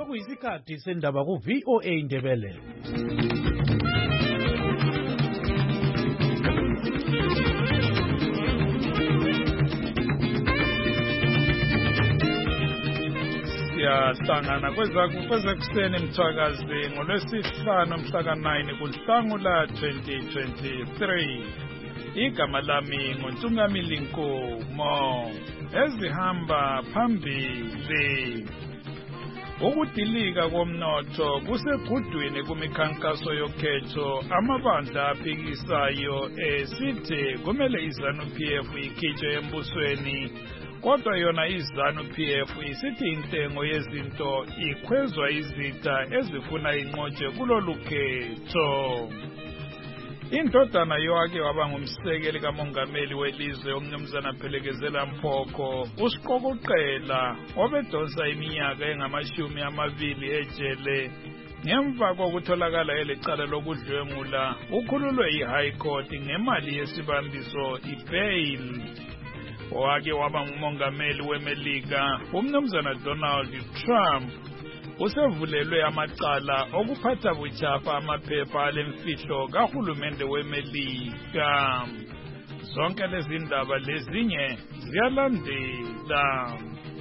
Sekuyisikhathi sendaba ku VOA Indebele. Siyahlangana kwezakuseni Mthwakazi ngolwesihlanu mhla ka-9 kuNhlangula 2023. Igama lami nguNtungamili Nkomo. Ezihamba phambili. Ukudilika komnotho kusegudwini kumikhankaso yokhetho amabandla aphikisayo esithi kumele iZANU-PF ikhitshwe embusweni. Kodwa yona iZANU-PF isithi intengo yezinto ikhwezwa izitha ezifuna inqotshwe kulolu khetho. Indodana yowake waba ngumsekeli kamongameli welizwe umnumzana Phelekezela Mphoko usiqokoqela obedonsa iminyaka engama-20 ejele ngemva kokutholakala elecala lokudlwengula ukhululwe iHigh Court ngemali yesibambiso ibail. Owake waba ngumongameli weMelika umnumzana Donald Trump usevulelwe amacala okuphatha buchapha amaphepha alemfihlo kahulumende weMelika. Zonke lezi ndaba lezinye ziyalandela.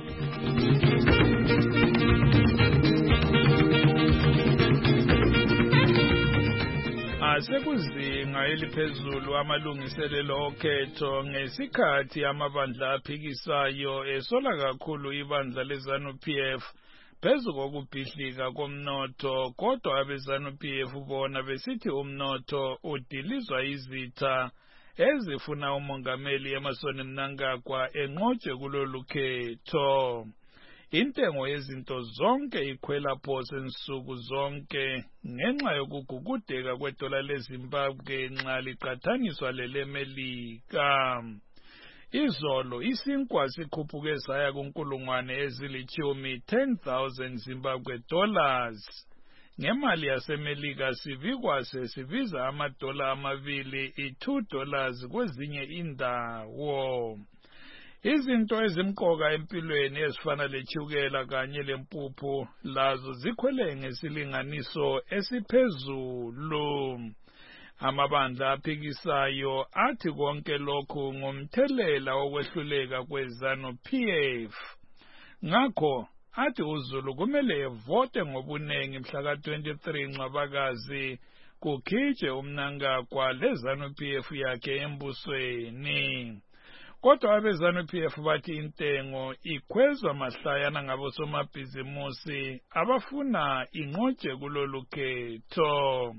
Asekuzinga eliphezulu amalungiselelo okhetho ngesikhathi amabandla aphikisayo esola kakhulu ibandla leZANU-PF phezu kokubhidlika komnotho, kodwa abeZANU-PF bona besithi umnotho udilizwa izitha ezifuna umongameli Emmerson Mnangagwa enqotshwe kulolu khetho. Intengo yezinto zonke ikhwela phose nsuku zonke ngenxa yokugugudeka kwedola leZimbabwe nxa liqathaniswa leleMelika. Izolo isinkwa sikhuphuke saya kunkulungwane ezilitshumi 10,000 Zimbabwe dollars. Ngemali yaseMelika sivikwa sesibiza amadola amabili $2 kwezinye indawo. Izinto ezimqoka empilweni ezifana lechukela kanye lempuphu lazo zikhwele ngesilinganiso esiphezulu. Amabandla aphikisayo athi konke lokhu ngumthelela wokwehluleka kweZANU-PF. Ngakho athi uZulu kumele evote ngobunengi mhla ka-23 Ncwabakazi kukhitshwe uMnangagwa leZANU-PF yakhe embusweni. Kodwa abeZANU-PF bathi intengo ikhwezwa mahlayana ngabosomabhizimusi abafuna inqotshwe kulolu khetho.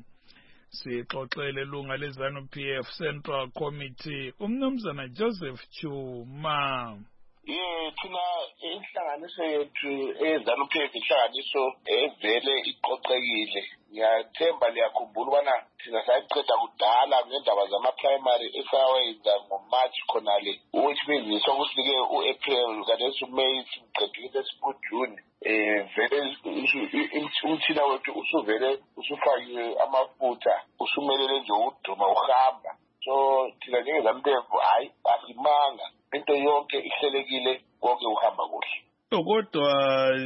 Sixoxele lunga leZANU-PF Central Committee umnumzana Joseph Chuma. Thina inhlanganiso yethu eZANU-PF inhlanganiso evele iqoqekile. Ngiyathemba liyakhumbula ubana thina sayiqeda kudala ngendaba zama-primary esawenza ngoMarch khonale, which means sokusinike u-April kanti uMay siqedile siku-June. Vele umthina wethu usuvele usufakiwe amafutha usumelele nje uduma uhamba. So thina njengeZANU-PF hayi asimanga, into yonke ihlelekile, konke uhamba kuhle. Kodwa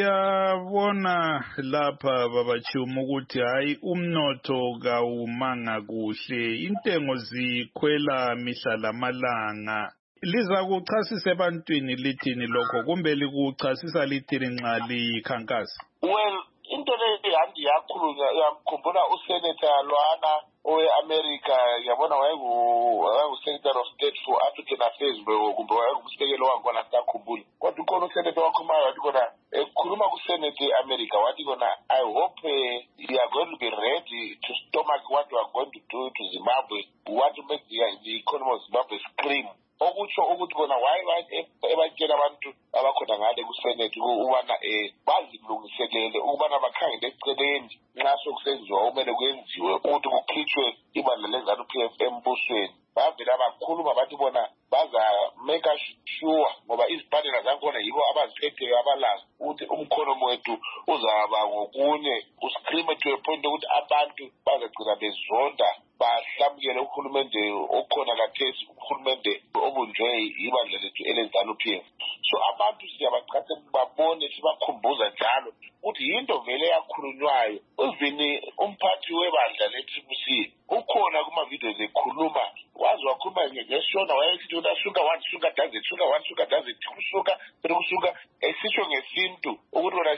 siyabona lapha babachuma ukuthi hayi umnotho kawumanga kuhle, intengo zikhwela mihla lamalanga. Liza kuchasisa ebantwini lithini lokho kumbe likuchasisa lithini nxa likhankasa? Well, into le handi yakhulunywa yamkhumbula uSenator Lwana owe-America, yabona wayengu-Secretary of State for African Affairs kumbe wayengumsekeli wangona sakhumbula. Kodwa ukhona uSenator wakhomayo wathi kona ekhuluma kuSenate ye-America wathi kona I hope you are going to be ready to stomach what you are going to do to Zimbabwe. We want to make the economy of Zimbabwe scream. Okutsho ukuthi kona ebatshela abantu abakhona ngale kuSenate ukubana bazilungiselele ukubana bakhangele eceleni nxa sokusenziwa okumele kwenziwe ukuthi kukhitshwe ibandla leZANU-PF embusweni. Bavela bakhuluma bathi bona baza make sure ngoba izibhadlela zakhona yibo abaziphetheyo abalazi ukuthi umkhonomo wethu uzaba ngokunye uscream to a point ukuthi abantu bazagcina bezonda bahlamukele uhulumende okhona kathesi, uhulumende obunjwe ibandla lethu eleZANU-PF. So abantu siyabachasela babone sibakhumbuza njalo ukuthi yinto vele yakhulunywayo. Even umphathi webandla le-TCC ukhona kuma-videos ekhuluma, wazi wakhuluma ngeshona wayesithi usuka one sugar does it, sugar one sugar does it, kusuka esisho ngesintu ukuthi wona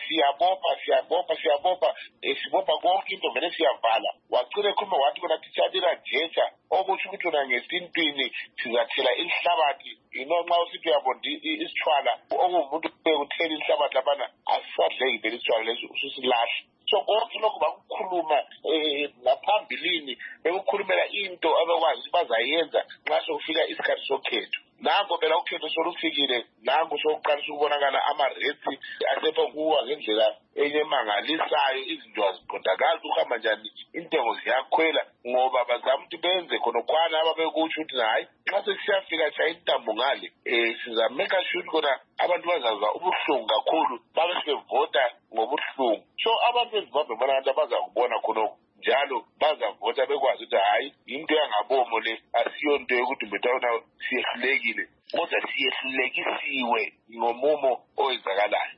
siyabopha sibopha konke into vele siyavala. Wagcina ekhuluma wathi kona titshatela jecha okusho ukuthi wona ngesintwini sizathela inhlabathi. Nxa usithi uyabondi isithwala okuwumuntu ukuthela inhlabathi labana asisadleki vele isithwala leso ususilahla. So konke lokhu bakukhuluma ngaphambilini bekukhulumela into abakwazi ukuthi bazayenza nxa sokufika isikhathi sokhetho. Nango phela ukhetho solufikile, nango sokuqalisa ukubonakala ama-rates asepha kuwa ngendlela enyemangalisayo, izinto aziqondakali ukuhamba njani, intengo ziyakhwela ngoba bazama ukuthi benze khonokwana ababekusho ukuthi hayi nxa sesiyafika shaya intambo ngale sizameka sure khona abantu bazazwa ubuhlungu kakhulu babe sebevota ngobuhlungu. So abantu beZimbabwe bona abantu abazakubona khonokho njalo bazavota bekwazi ukuthi hayi into yangabomo le asiyo nto yokuthi mbetawona siyehlulekile kodwa siyehlulekisiwe ngomumo owenzakalayo.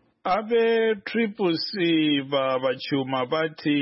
Abe-Triple-C bachuma bathi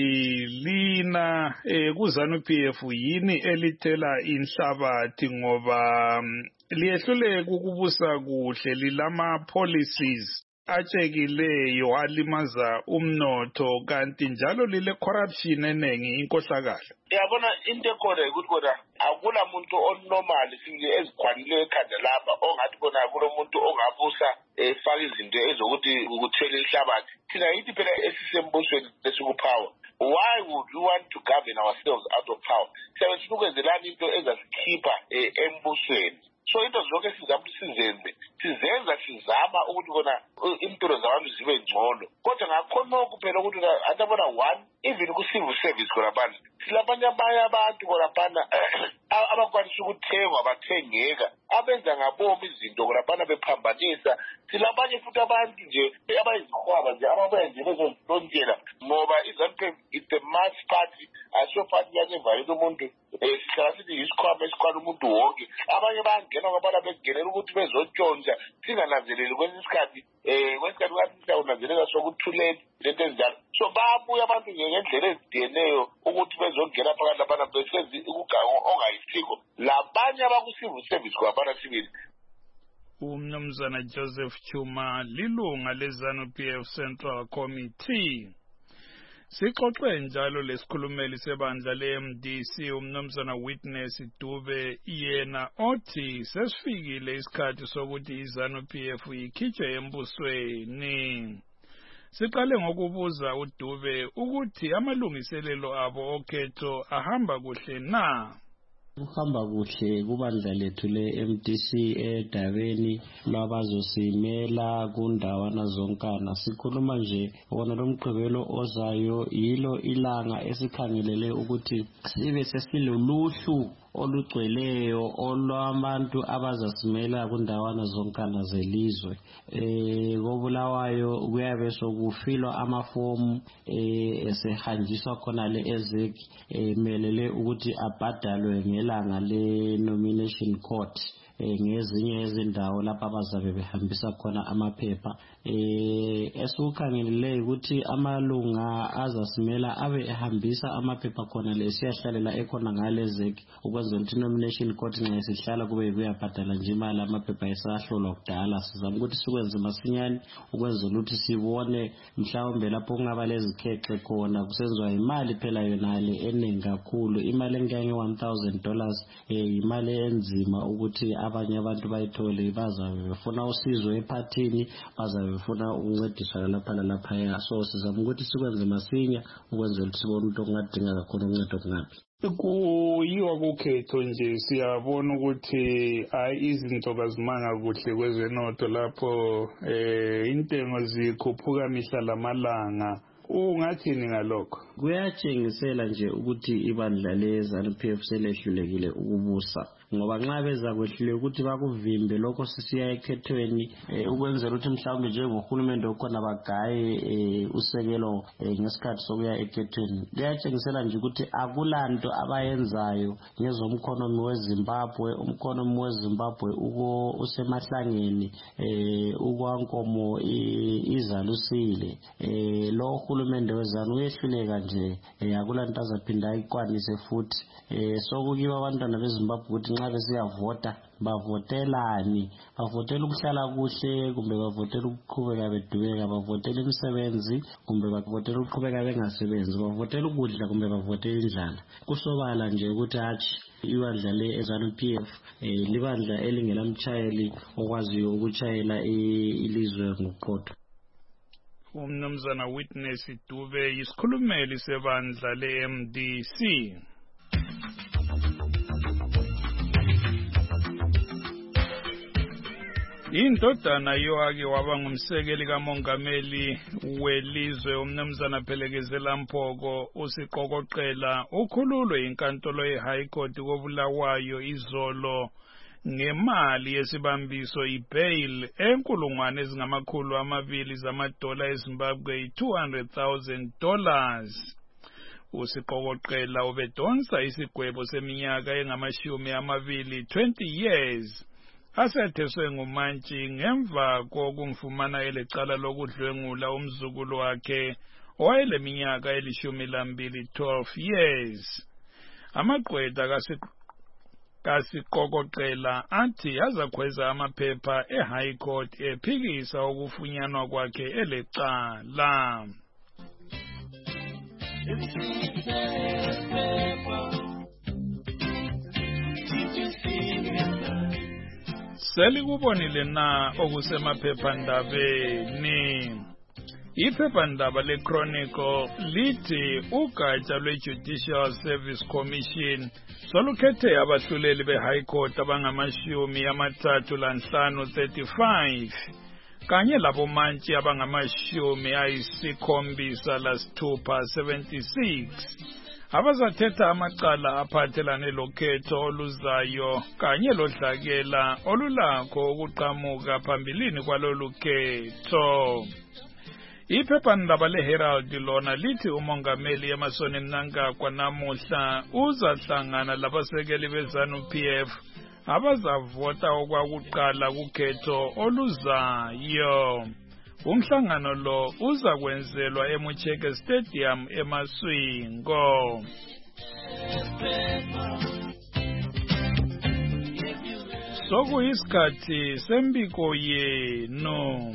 lina kuZANU-PF yini elithela inhlabathi ngoba liyehluleka ukubusa kuhle lilama policies atshekileyo alimaza umnotho kanti njalo lile corruption enengi inkohlakala. Yabona into ekhona ukuthi kona akula muntu onormal singile ezikhwanile ekhanda lapha ongathi kona akulo muntu ongabusa efaka izinto ezokuthi ukuthela inhlabathi. Thina yithi phela esisembusweni lesikupower. Why would we want to govern ourselves out of power? Siyabe sifuna ukwenzelani into ezasikhipha embusweni. So into zonke sizama sizenza sizama ukuthi kona impilo zabantu zibe ngcono. Kodwa ngakhonokho phela ukuthi atabona one even ku-civil service khona phana silabanye abantu khona phana abakwanisa ukuthengwa bathengeka abenza ngabomi izinto khona phana bephambanisa. Silabanye futhi abantu nje abayizihwaba nje ababuya nje bezozithontela ngoba iZANU-PF is the mass party asiyo party yanevayela umuntu sihlala sithi yisikhwama umuntu wonke. Abanye bayangena ngabana bekungenela ukuthi bezotshontsha singananzeleli kwesinye isikhathi kwathi siyawunanzelela sokuthuleni lento ezinjalo. So bayabuya abantu ngendlela ezidiyeneyo ukuthi bezongena phakathi labana behlezi ukugango ongayisiko labanye abaku-civil service kwabana sibili. Umnumzana Joseph Chuma lilunga leZANU-PF Central Committee. Sixoxe njalo lesikhulumeli sebandla le-MDC umnumzana Witness Dube yena othi sesifikile isikhathi sokuthi iZANU-PF ikhitshwe embusweni. Siqale ngokubuza uDube ukuthi amalungiselelo abo okhetho ahamba kuhle na. Uhamba kuhle kubandla lethu le-MDC edabeni lwabazosimela kundawana zonkana. Sikhuluma nje wona lomgqibelo ozayo yilo ilanga esikhangelele ukuthi sibe sesiloluhlu olugcweleyo olwabantu abazasimela kundawana zonkana zelizwe. Kobulawayo kuyabe sokufilwa amafomu esehanjiswa khona le-EZEC melele ukuthi abhadalwe ngelanga le-nomination court ngezinye izindawo lapha abazabe behambisa khona amaphepha. Esukhangeleleyo ukuthi amalunga azasimela abe ehambisa amaphepha khona lesiyahlalela ekhona ngale-EZEC ukwenzela ukuthi nomination court nxa isihlala kube kuyabhadala nje imali amaphepha esahlolwa kudala. Sizama ukuthi sikwenze masinyane ukwenzela ukuthi sibone mhlawumbe lapho kungaba lezikhexe khona kusenziwa imali phela yonale eningi kakhulu. Imali engange$1,000 imali enzima ukuthi abanye abantu bayithole. Bazabe befuna usizo ephathini, bazabe befuna ukuncediswa lapha. So sizama ukuthi sikwenze masinya ukwenzela ukuthi sibone ukuthi okungadinga kakhulu uncedo kungaphi. Kuyiwa kukhetho nje siyabona ukuthi izinto kazimanga kuhle kwezenotho lapho intengo zikhuphuka mihla lamalanga. Ungathini ngalokho? Kuyatshengisela nje ukuthi ibandla leZANU-PF selehlulekile ukubusa. ngoba nxa beza kwehlile ukuthi bakuvimbe lokho sisiya ekhethweni ukwenzela ukuthi mhlawumbe njengohulumende okhona bagaye usekelo ngesikhathi sokuya ekhethweni. Kuyatshengisela nje ukuthi akulanto abayenzayo ngezomkhonomi weZimbabwe. Umkhonomi weZimbabwe usemahlangeni, ukwankomo izalusile. Lo hulumende wezanu uyehluleka nje, akulanto azaphinda ayikwanise futhi. Sokukiba abantwana beZimbabwe ukuthi nxa besiyavota bavotelani, bavotela ukuhlala kuhle kumbe bavotela ukuqhubeka bedubeka, bavotela imisebenzi kumbe bavotela ukuqhubeka bengasebenzi, bavotela ukudla kumbe bavotela indlala. Kusobala nje ukuthi hatshi ibandla le-ZANU-PF libandla elingelamtshayeli okwaziyo ukutshayela ilizwe ngoqotho. Umnumzana Witness Dube yisikhulumeli sebandla le-MDC. Indodana yoake waba ngumsekeli kamongameli welizwe umnumzana Phelekezela Mphoko usiqokoqela ukhululwe inkantolo ye-High Court koBulawayo izolo ngemali yesibambiso ibail enkulungwane ezingamakhulu amabili zamadola eZimbabwe $200,000. Usiqokoqela ubedonsa isigwebo seminyaka engamashumi amabili 20 years. Asetheswe ngumantshi ngemva kokumfumana elecala lokudlwengula umzukulu wakhe owayeleminyaka elishumi 12 years. Amagqwetha kasiqokoqela athi azakhweza amaphepha e-High Court ephikisa ukufunyanwa kwakhe elecala. Selikubonile na okusemaphephandabeni? Iphephandaba leChronicle lithi ugatsha lwe-Judicial Service Commission solukhethe abahluleli be-High Court abangama-35 kanye labomantshi abangama-76 abazathetha amacala aphathelane lokhetho oluzayo kanye lodlakela olulakho ukuqhamuka phambilini kwalolu khetho. Iphephandaba leHerald lona lithi umongameli Emmerson Mnangagwa namuhla uzahlangana labasekeli beZANU-PF abazavota okwakuqala kukhetho oluzayo. Umhlangano lo uzakwenzelwa eMucheke Stadium eMaswingo. Sokuyisikhathi sembiko yenu.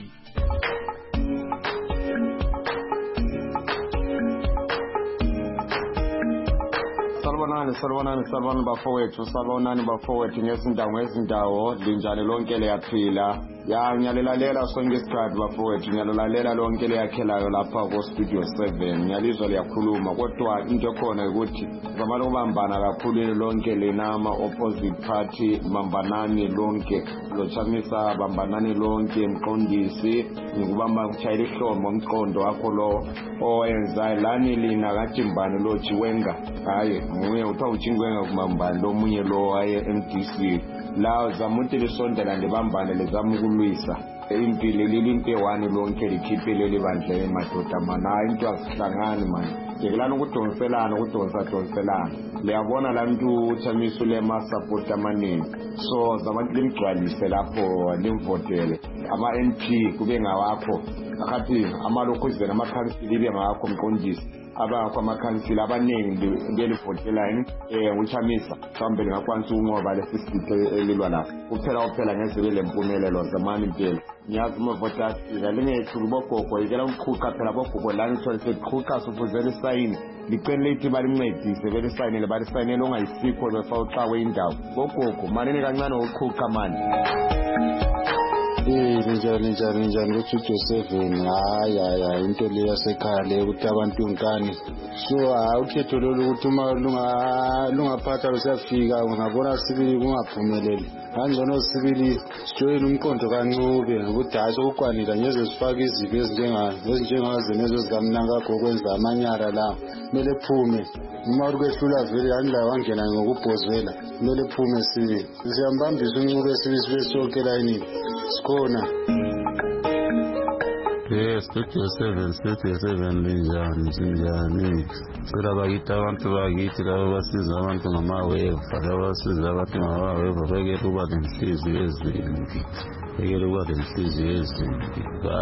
Salibonani bafowethu ngezindawo linjani lonke liyaphila. Ngiyalilalela sonke isikhathi bafowethu, ngiyalilalela lonke liyakhelayo lapha ko-Studio 7. Ngiyalizwa liyakhuluma, kodwa into khona ukuthi zamani ukubambana kakhulu lonke lina ama-opposite party, bambanani lonke. Lochamisa bambanani lonke, Mqondisi ngikubamba kuchayela ihlombo umqondo wakho lo owenzayo lani lina kaJimbani lo Chiwenga. Hayi nguye uthiwa uJiwenga kumambani lo munye lo waye MDC. La zamuthi lisondela ndibambane lezama ukulwisa impilo lilinto ewani lonke likhiphe leli bandla emadoda mana into asihlangani manje ngikelana ukudonselana liyabona la muntu uthamiso lema-support amaningi so zabantu limgcwalise lapho limvotele ama-MP kube ngawakho akathi amalokuzela amakhansili ibe ngawakho Mqondisi abakho amakhansili abaningi ngelivotelayo uchamisa mhlawumbe lingakwanisa ukunqoba lesi sitho elilwa lapho kuphela ngeze belempumelelo zamani impela ngiyazi umavota asika lingethuli bogogo yikela uqhuqa phela bogogo lani thole seqhuqa sufuzela isayini liqenile ithi balincedise belisayinele balisayinele ongayisikho befa uxawe indawo bogogo manini kancane uqhuqa mani Ninjani lo-Studio 7 hayi into le yasekhaya le ukuthi abantu ngani so ukhetho lolu ukuthi uma lungaphatha lusiyafika ungabona sibili kungaphumeleli kanjalo sibili sijoyine umqondo kancube ukuthi hayi sokukwanile ngeze sifake izibi ezinjengazo nezo zikamnanga kokwenza amanyara la kumele phume uma ukwehlula vele handla wangena ngokubhozela kumele phume sibili siyambambisa uncube sibili sibe sonke layinini sikhona Studio 7 linjani sila bakithi abantu bakithi laba basiza abantu ngamaweva laba basiza abantu ngamaweva bekele ukuba lenhliziyo ezimbi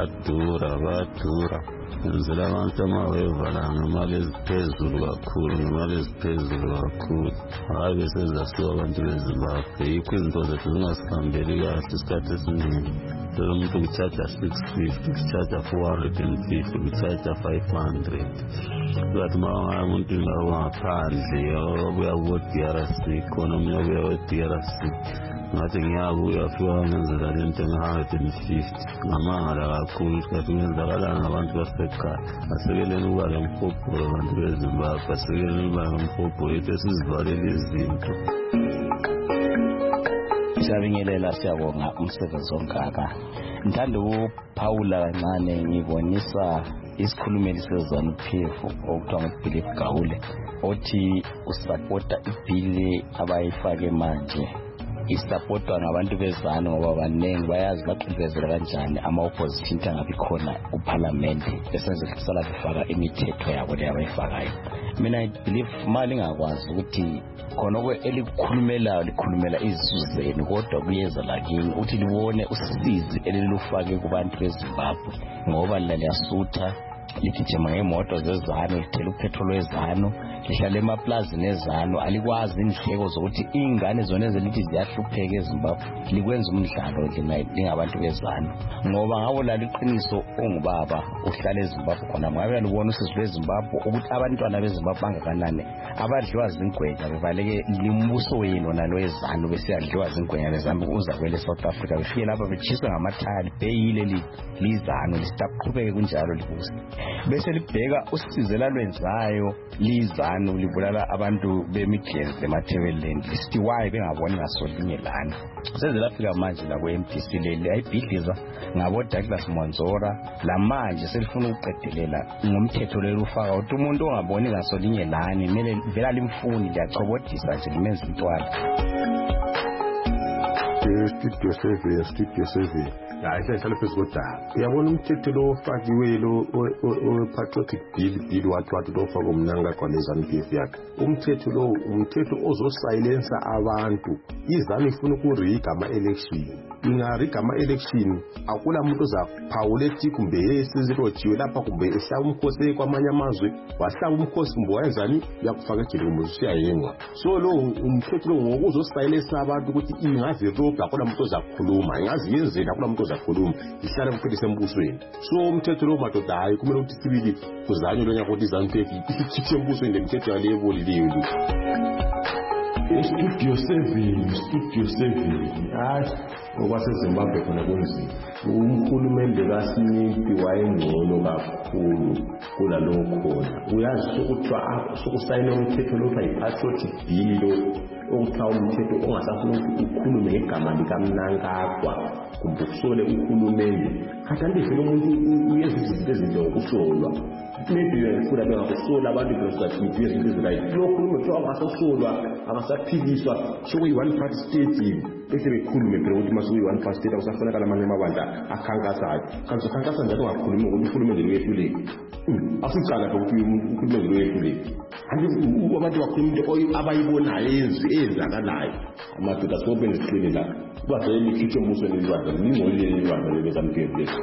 badura ngenzela abantu amaweva la ngemali eziphezulu kakhulu hayi besezasiwa abantu beZimbabwe yikho izinto zethu zingasihambeli kahle isikhathi esiningi Tell them to charge us 650, to charge us 450, to charge us 500. But my want to know we are what DRC, economy of DRC. Nothing we are flowing in the 150. Among cool scatting the Rana want to respect car. A civilian who are in football and to Zimbabwe, a civilian who are in football, it is very easy. Siyabingelela siyabonga umsebenzi ongaka ngithanda ukuphawula kancane ngibonisa isikhulumeli sezanu PF okuthiwa nguPhilip Gawule othi usupporta ibhili abayifake manje isupportwa ngabantu bezanu ngoba banengi bayazi baqhubezela kanjani ama-opposition angabi khona uparliament besenze kusala kufaka imithetho yabo le abayifakayo mina I believe mali ngakwazi ukuthi khona likhulumela izizwe zenu kodwa kuyeza lakini uthi libone usizi elilufake kubantu beZimbabwe ngoba liyasutha ligijima ngemoto zezanu lithela upetrol wezanu lihlala emaplazini ezanu alikwazi indleko zokuthi ingane zona ezelithi ziyahlupheka eZimbabwe likwenza umdlalo lingabantu bezanu ngoba ngabo laliqiniso ongubaba uhlala eZimbabwe khona ngabe libona usizo lweZimbabwe ukuthi abantwana beZimbabwe bangakanani abadliwa zingwenya bebaleke limbuso wenu nalo ezanu besiyadliwa zingwenya lezambi uza kwele South Africa befike lapha bechiswa ngamathali beyile lizanu lisitaqhubeke kunjalo libusa bese libheka usizela lwenzayo lizanu libulala abantu bemigenzi emathebeleni lisithi why bengaboni ngasolinye lana sezela fika manje la kweMDC leli ayibhidliza ngabo Douglas Monzora la manje selifuna ukuqedelela ngomthetho lelufaka ukuthi umuntu ongaboni ngasolinye lana kumele vela limfuni liyachobodisa nje limenza intwala Studio 7 hayi hlala phezu kodaba uyabona umthetho lo ofakiwe lo patriotic bill wathi lo ofaka umnanga kwalezanu PF yakhe umthetho lo umthetho ozosilensa abantu izanu ifuna ukuriga ama-election ingariga ama-election akula muntu ozaphawula ethi kumbe yesizilojiwe lapha kumbe ehlaba umkhosi kwamanye amazwe wahlaba umkhosi kumbe wayenzani uyakufaka ejele kumbe usiyayengwa so lo umthetho lo ngokuzosilensa abantu ukuthi ingazi robha akula muntu ozakhuluma ingazi yenzeni akula muntu ozakhuluma ihlala kuphethisa embusweni so umthetho lo madoda hayi kumele ukuthi sibili kuzanywe lo nyaka ukuthi izanu PF ikhithe embusweni lemithetho yaleyo liyo Studio 7 hayi okwaseZimbabwe khona kunzima umkhulumende kaSmith wayengcono kakhulu kulalowo khona uyazi ukuthiwa sokusayina umthetho lo patriotic bill lo okuthiwa umthetho ongasafuna ukuthi ukhulume ngegama likaMnangagwa kumbe kusole uhulumende khathi andivele umuntu uyenza izinto ezinto ngokusolwa maybe uyafuna bengakusola abantu bezathi izinto ezirayithi lokhu kuthiwa angasasolwa angasaphiliswa sokuyi-one party state bese bekhulume phela ukuthi masukuyi-one party state akusafunakala amanye amabandla akhankasayo kanti ukhankasa njalo ungakhulumi ngokuthi uhulumende lwehluleki asucala pha ukuthi uhulumende lwehluleki anti abantu bakhuluma into abayibonayo eyenzakalayo amadoda sobe nesiqine la kubavele likhithe embusweni elilwandla lingcolile elilwandla lelezamkeli leso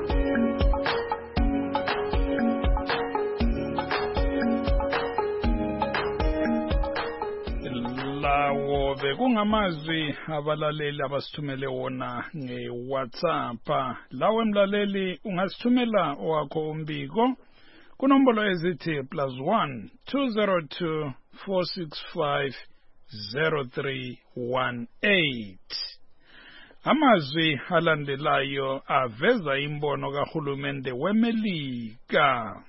bekungamazwi abalaleli abasithumele wona ngeWhatsApp lawe mlaleli ungasithumela owakho umbiko kunombolo ezithi +1 202 465 0318 Amazwi alandelayo aveza imbono kahulumende weMelika.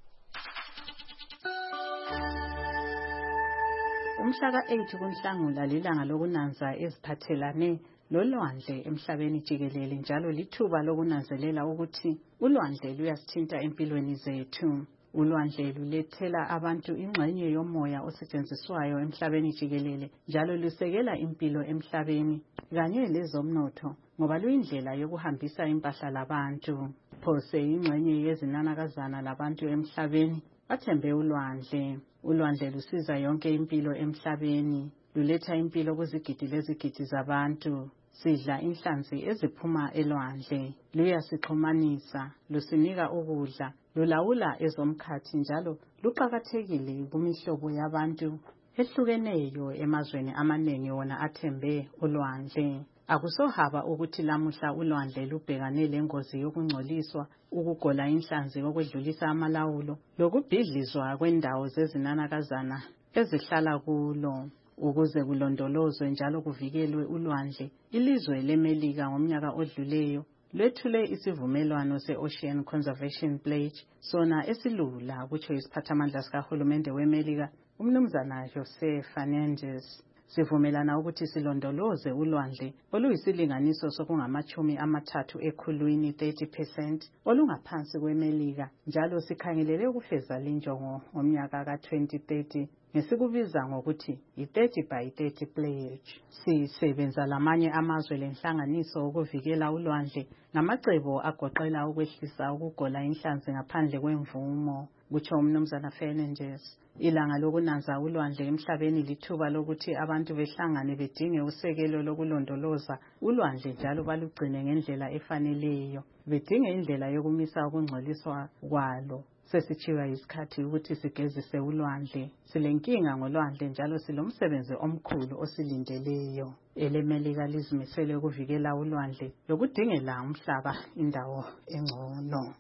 Umhla ka-8 kuNhlangula lilanga lokunanza eziphathelane lolwandle emhlabeni jikelele njalo lithuba lokunanzelela ukuthi ulwandle luyasithinta empilweni zethu. Ulwandle lulethela abantu ingxenye yomoya osetshenziswayo emhlabeni jikelele njalo lusekela impilo emhlabeni kanye lezomnotho ngoba luyindlela yokuhambisa impahla labantu. Phose ingxenye yezinanakazana labantu emhlabeni bathembe ulwandle. Ulwandle lusiza yonke impilo emhlabeni. Luletha impilo kuzigidi lezigidi zabantu. Sidla inhlanzi eziphuma elwandle. Luyasixhumanisa, lusinika ukudla, lulawula ezomkhathi njalo luqakathekile kumihlobo yabantu ehlukeneyo emazweni amaningi wona athembe ulwandle. Akusohaba ukuthi lamuhla ulwandle lubhekane lengozi yokungcoliswa, ukugola inhlanzi okwedlulisa amalawulo, lokubhidlizwa kwendawo zezinanakazana ezihlala kulo. Ukuze kulondolozwe njalo kuvikelwe ulwandle, ilizwe leMelika ngomnyaka odluleyo lwethule isivumelwano se-Ocean Conservation Pledge, sona esilula kutsho isiphathamandla sikahulumende weMelika umnumzana Jose Fernandez. Sivumelana ukuthi silondoloze ulwandle oluyisilinganiso sokungama-30 ekhulwini 30% olungaphansi kweMelika njalo sikhangelele ukufeza linjongo ngomnyaka ka-2030 ngesikubiza ngokuthi i-30 by 30 pledge. Sisebenza lamanye amazwe lenhlanganiso ukuvikela ulwandle ngamacebo agoqela ukwehlisa ukugola inhlanzi ngaphandle kwemvumo, kutsho umnumzana Fernandez. Ilanga lokunanza ulwandle emhlabeni lithuba lokuthi abantu behlangane bedinge usekelo lokulondoloza ulwandle njalo balugcine ngendlela efaneleyo. Bedinge indlela yokumisa ukungcoliswa kwalo. Sesitshiwa isikhathi ukuthi sigezise ulwandle. Silenkinga ngolwandle njalo silomsebenzi omkhulu osilindeleyo. EleMelika lizimisele ukuvikela ulwandle lokudingela umhlaba indawo engcono.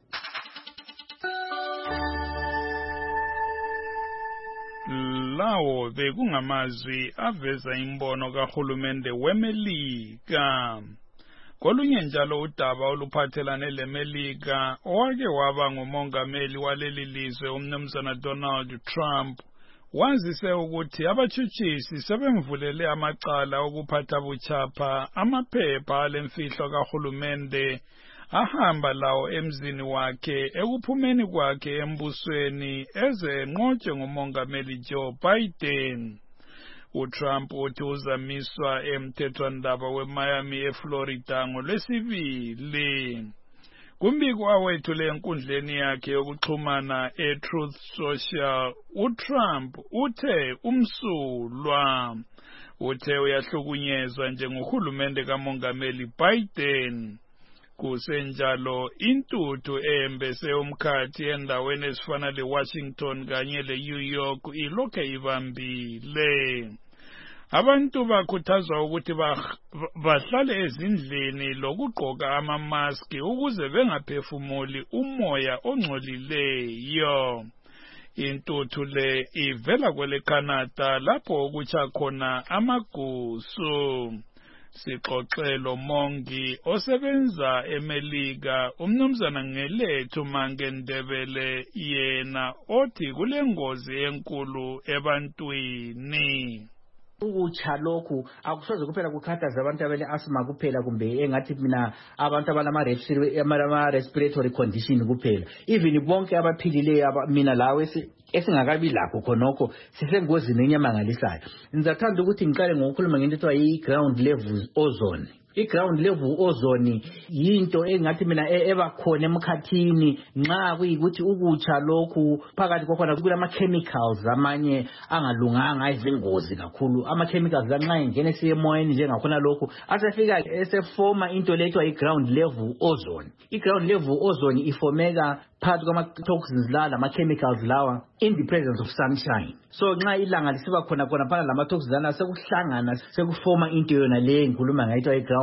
Lawo bekungamazwi aveza imbono kahulumende weMelika. Kolunye njalo udaba oluphathelane leMelika owake waba ngumongameli waleli lizwe umnumzana Donald Trump wazise ukuthi abatshutshisi sebemvulele amacala okuphatha buchapha amaphepha alemfihlo kahulumende ahamba lawo emzini wakhe ekuphumeni kwakhe embusweni ezenqotshwe ngumongameli Joe Biden. uTrump uthi uzamiswa emthethwandaba weMiami eFlorida ngoLwesibili. Kumbiko awethule enkundleni yakhe yokuxhumana eTruth Social, uTrump uthe umsulwa uthe uyahlukunyezwa njengohulumende kamongameli Biden. Kusenjalo intuthu ehembese umkhathi endaweni ezifana leWashington kanye leNew York ilokhe ibambile. Abantu bakhuthazwa ukuthi bahlale ezindlini lokugqoka amamaski ukuze bengaphefumuli umoya ongcolileyo. Intuthu le ivela kweleCanada lapho kutsha khona amagusu. Sixoxelo mongi osebenza eMelika umnumzana Ngelethu Mangendebele yena othi kulengozi enkulu ebantwini. Ukutsha lokhu akusoze kuphela kukhathaza abantu abale asthma kuphela kumbe engathi mina abantu abalama respiratory condition kuphela, even bonke abaphilileyo mina lawe esingakabi lakho khonokho sisengozini enyamangalisayo. Ngizathanda ukuthi ngiqale ngokukhuluma ngento ethiwa i-ground level ozone. I-ground level ozone yinto engathi mina ebakhona emkhathini nxa kuyikuthi ukutsha lokhu phakathi kwakhona kulama-chemicals amanye angalunganga izingozi kakhulu. Ama-chemicals lanxa engene siyemoyeni njengakhona lokhu asefika esefoma into lethiwa i-ground level ozone. I-ground level ozone ifomeka phakathi kwama-toxins lawa lama-chemicals lawa in the presence of sunshine. So nxa ilanga lisiba khona phana lama-toxins lana sekuhlangana sekufoma into yona le ngikhuluma ngayithiwa i-ground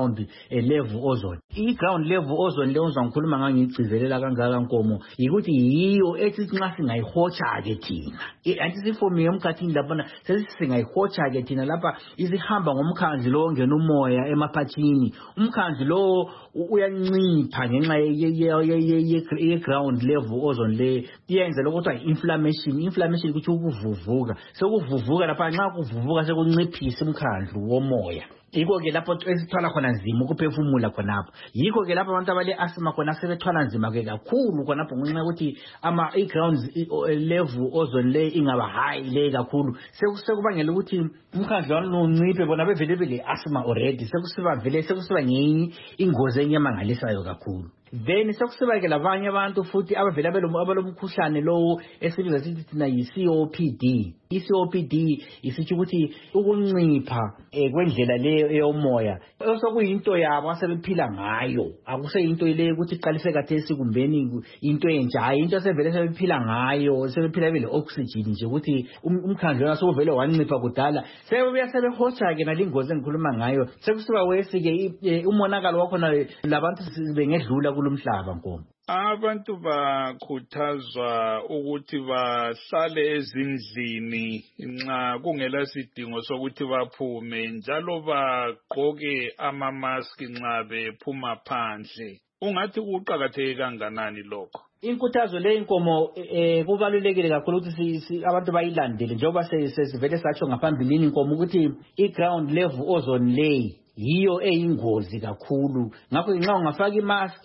ground level ozone. I-ground level ozone leyo ngikhuluma ngayo ngigcizelela kangaka Nkomo ukuthi yiyo ethi nxa singayihotsha ke thina anti sifomi yomkhathini lapha sesingayihotsha ke thina lapha isihamba ngomkhandlo lo ongena umoya emaphathini. Umkhandlo lo uyancipha ngenxa ye-ground level ozone le iyenza lokho inflammation kuthi ukuvuvuka sekuvuvuka lapha nxa kuvuvuka sekunciphisa umkhandlo womoya. Yiko ke lapho esithwala khona nzima ukuphefumula khonapho. Yiko ke lapho abantu abale asthma khona sebethwala nzima ke kakhulu khonapho ngenxa ukuthi i-ground level ozone le ingaba high le kakhulu sekubangela ukuthi umkhandlo unciphe bona bevele asthma already sekusiba ngenye ingozi enyamangalisayo kakhulu. Then sekusiba ke labanye abantu futhi abavela abalomkhuhlane lo esibiza sithi thina yi-COPD. I-COPD isithi ukuthi ukuncipha kwendlela le yomoya osokuyinto yabo asebephila ngayo akuseyinto le ukuthi iqalise kathesi kumbeni into entsha hayi into asevele sebephila ngayo sebephila bele oxygen nje ukuthi umkhandlo wasovele wancipha kudala sebebuya sebehotsha ke nalingozi engikhuluma ngayo sekusiba wesi ke umonakalo wakhona labantu bengedlula kulomhlaba Nkomo. Abantu bakhuthazwa ukuthi bahlale ezindlini nxa kungela sidingo sokuthi baphume njalo bagqoke ama-mask nxa bephuma phandle. Ungathi kuqakatheke kanganani lokho? Inkuthazo le Nkomo kubalulekile kakhulu ukuthi abantu bayilandele njengoba sesivele satsho ngaphambilini Nkomo ukuthi i-ground level ozone le yiyo eyingozi kakhulu. Ngakho nxa ungafaka imask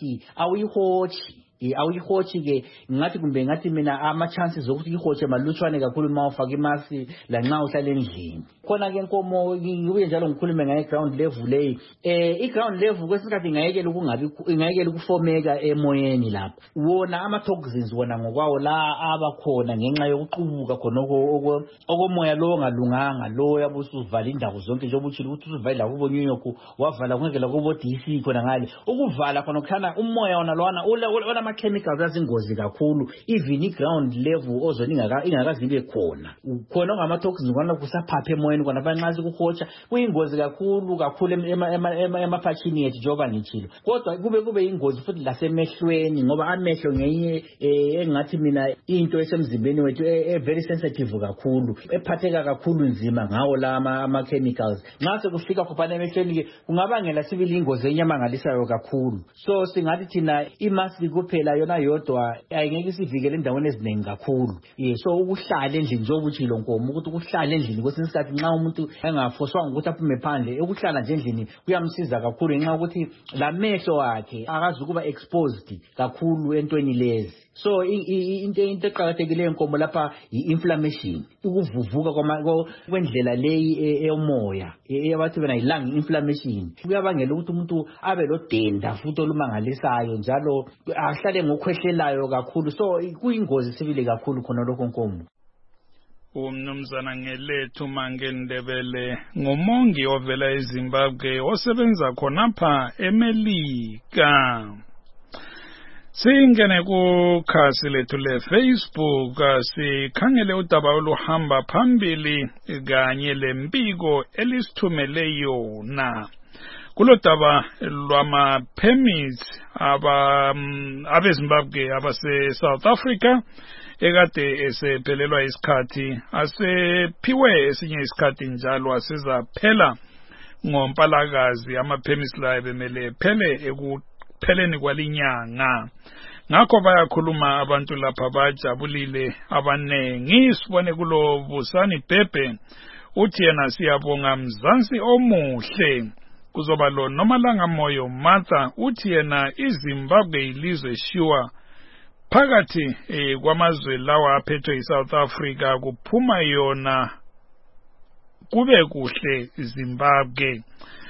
awuyihotshi ke ngathi mina ama-chances zokuthi ihotshe malutshwane kakhulu uma ufaka imask lanxa uhlala endlini. Khona ke Nkomo ngibuye njalo ngikhulume ngaye-ground level leyi. I-ground level kwesikhathi ingayekela ukufomeka emoyeni lapho. Wona ama-toxins wona ngokwawo la abakhona ngenxa yokuqubuka khona okomoya lo ongalunganga lo yabusuvala indawo zonke njengoba utshilo ukuthi usuvala kubo New York wavala kungekela kubo DC khona ngale. Ukuvala khona kuhlana umoya wona lwana chemicals azingozi kakhulu even i-ground level ozone ingakazibe khona ongama-toxins kwana kusaphapha emoyeni kwana banxa sikuhotsha kuyingozi kakhulu emaphathini ethu njengoba ngitshilo. Kodwa kube ingozi futhi lasemehlweni ngoba amehlo ngenye engathi mina into esemzimbeni wethu very sensitive kakhulu ephatheka kakhulu nzima ngawo la ama-chemicals. Nxa sekufika khophana emehlweni ke kungabangela sibili ingozi enyamangalisayo kakhulu. So singathi thina imask kuphela yona yodwa ayingeke isivikele endaweni eziningi kakhulu. So ukuhlala endlini njengoba utshilo Nkomo ukuthi ukuhlala endlini kwesinye isikhathi nxa umuntu engafoswanga ukuthi aphume phandle ukuhlala nje endlini kuyamsiza kakhulu ngenxa ukuthi la mehlo wakhe akazukuba exposed kakhulu entweni lezi. So into eqhakathekileyo Nkomo lapha i-inflammation ukuvuvuka kwendlela leyi eyomoya abathi bena yi-lung inflammation kuyabangela ukuthi umuntu abe lodenda futhi olumangalisayo njalo ahlale ngokhwehlelayo kakhulu. So kuyingozi sibili kakhulu khona lokho Nkomo. Umnumzana Ngelethu Mangendebele ngumongi ovela eZimbabwe osebenza khonapha eMelika. Singene kukhasi lethu le-Facebook sikhangele udaba oluhamba phambili kanye lempiko elisithumele yona. Kulo daba lwama-permits abeZimbabwe abase-South Africa ekade esephelelwa isikhathi asephiwe esinye isikhathi njalo asizaphela ngoMpalakazi. Ama-permits layo bemele phele ekupheleni kwalinyanga. Ngakho bayakhuluma abantu lapha bajabulile abanengi. Sibone kulo Busani Bhebhe uthi yena siyabonga Mzansi omuhle. Kuzoba lo Nomalanga Moyo Martha uthi yena iZimbabwe ilizwe sure phakathi kwamazwe lawa aphethwe iSouth Africa kuphuma yona kube kuhle Zimbabwe.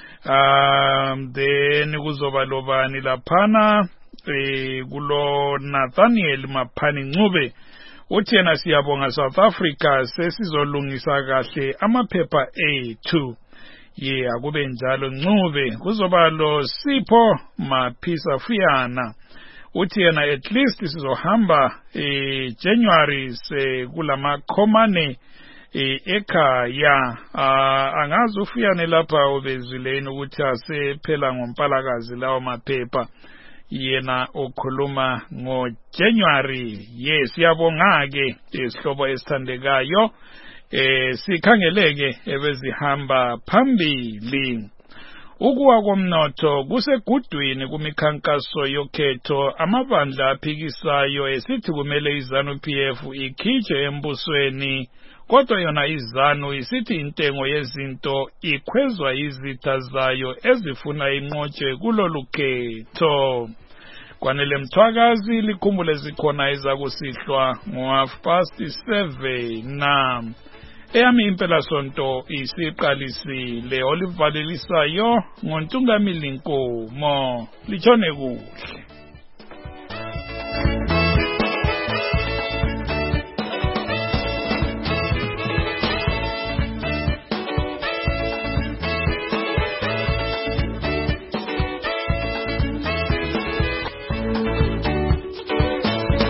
Then kuzoba lobani laphana kulo Nathaniel Maphani Ncube uthi yena siyabonga South Africa sesizolungisa kahle amaphepha ethu. Akube njalo Ncube. Kuzoba lo Sipho Maphisa Fuyana uthi yena at least sizohamba January kulama khomane ekhaya angazi ufuyane lapha obezwileni ukuthi asephela ngompalakazi lawo maphepha yena okhuluma ngoJanuary. Yes, siyabonga ke isihlobo esithandekayo sikhangeleke ebezihamba phambili. Ukuwa komnotho kusegudwini kumikhankaso yokhetho amabandla aphikisayo esithi kumele iZANU-PF ikhitshwe embusweni, kodwa yona iZANU isithi intengo yezinto ikhwezwa izitha zayo ezifuna inqotshwe kulolu khetho. Kwanele Mthwakazi likhumbule zikhona ezakusihlwa ngo7:30 eyami impelasonto isiqalisile olivalelisayo ngoNtungamili Nkomo. Litshone kuhle.